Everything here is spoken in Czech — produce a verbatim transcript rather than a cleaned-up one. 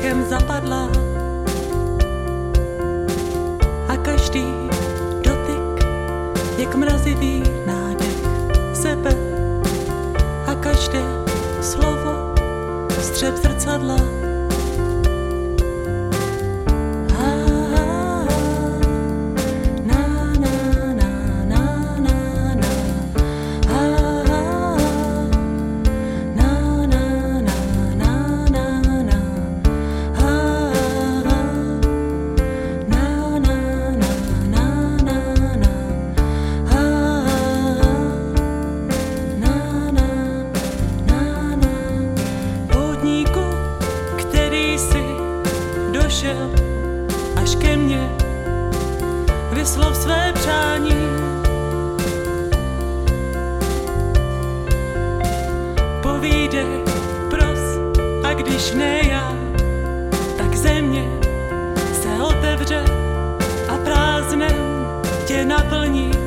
prachem zapadlá a každý dotyk jak mrazivý nádech sebe a každé slovo střep zrcadla. Došel až ke mně, vyslov své přání. Povídej, pros, a když ne já, tak země se otevře a prázdnem tě naplní.